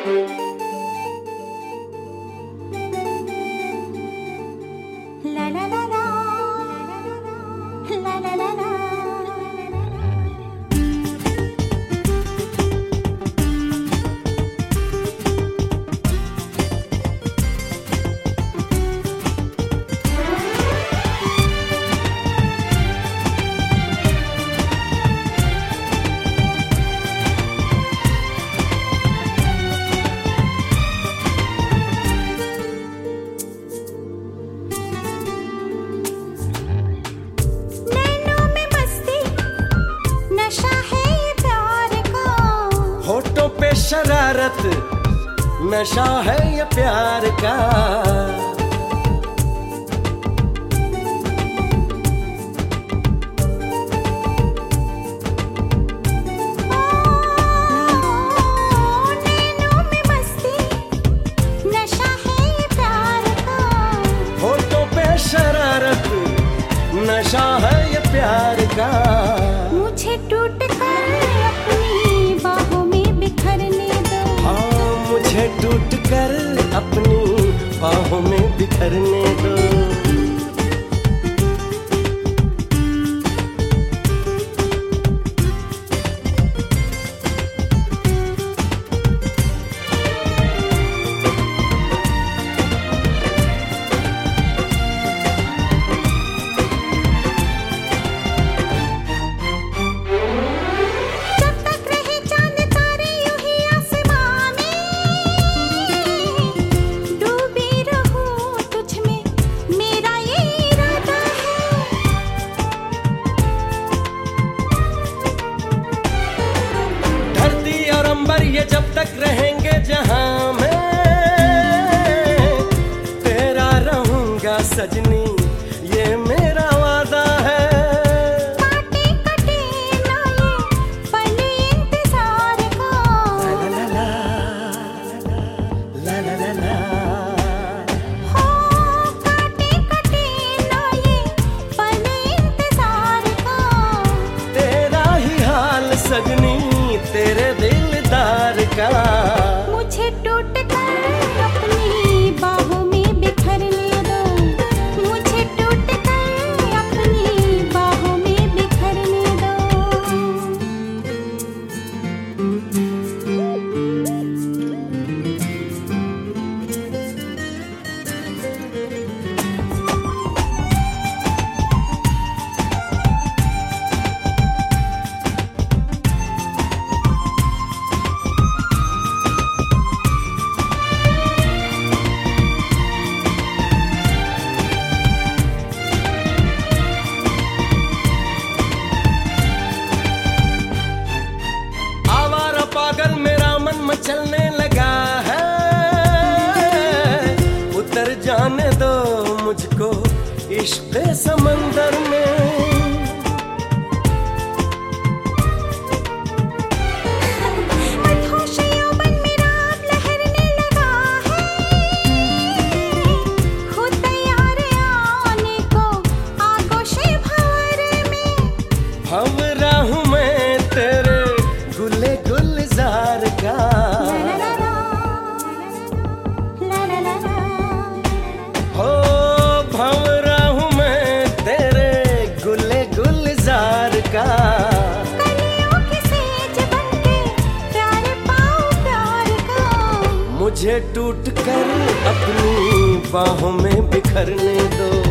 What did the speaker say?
La la la la, la la la la. होठों पे शरारत नशा है ये प्यार का। नैनों में मस्ती नशा है ये प्यार का। होठों पे शरारत नशा है ये प्यार का। मुझे टूट कर अपनी बाहों में बिखरने दो। हाँ मुझे टूट कर अपनी बाहों में बिखरने दो। ये जब तक रहेंगे जहां मैं तेरा रहूंगा सजनी, ये मेरा वादा है। काटे कटे ना ये पल इंतजार का। ला ला ला ला ला ला। हो काटे कटे ना ये पल इंतजार का। तेरा ही हाल सजनी तेरे दिलदार का। मुझे टूट कर अपनी बाहों में बिखरने दो। मुझे टूट कर अपनी बाहों में बिखरने दो। पागल मेरा मन मचलने लगा है, उतर जाने दो मुझको इश्क़ समंदर में। भंवरा हूँ मैं तेरे गुले गुलजार का। हो भंवरा हूँ मैं तेरे गुले गुलजार का। कलियों की सेज बनके प्यार पाओ प्यार का। मुझे टूट कर अपनी बाहों में बिखरने दो।